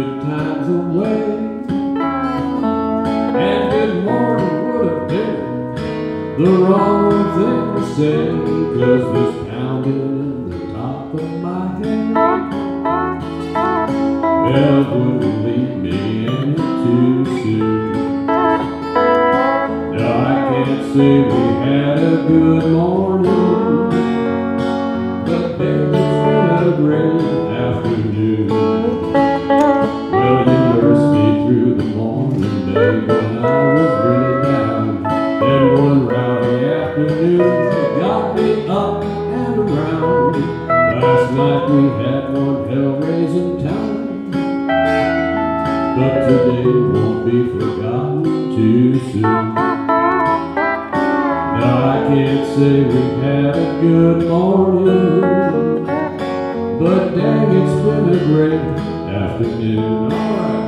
good times away. And good morning would have been the wrong thing to say, 'cause this pounding in the top of my head, well, it wouldn't leave me any too soon. Now I can't say we had a good morning, but baby, it's been a great afternoon. Well, you nursed me through the morning day when I was really down. Then one rowdy afternoon, you got me up and around. Last night we had one hell-raising time, but today won't be forgotten too soon. Now I can't say we've had a good morning, but dang, it's been a great afternoon. All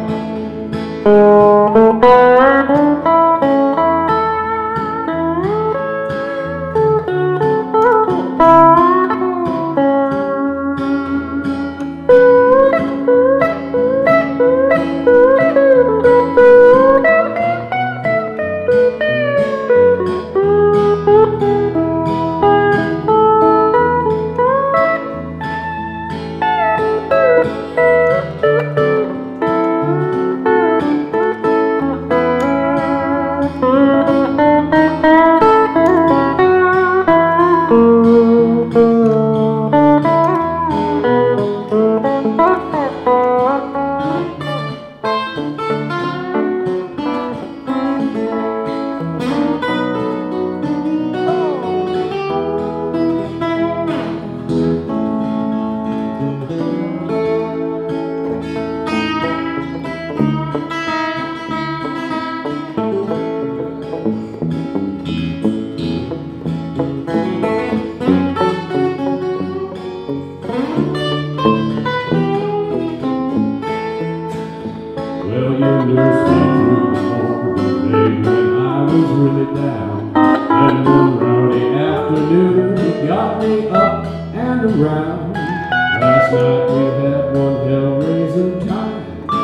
well, you nursed me through the morning day when I was really down. Then one rowdy afternoon, you got me up and around. Last night we had one hell-raising time,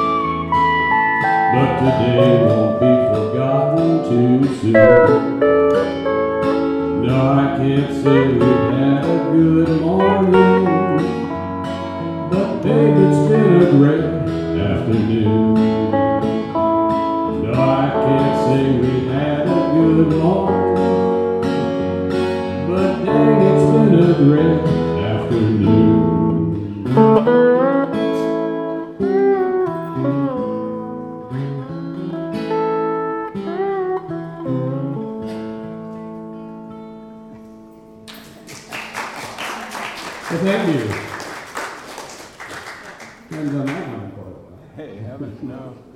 but today won't be forgotten too soon. No, I can't say we've had a good morning, but babe, it's been a great afternoon. No, I can't say we had a good morning, but dang, it's been a great afternoon. Well, thank you. Haven't done that one quite a while. Hey, haven't, no.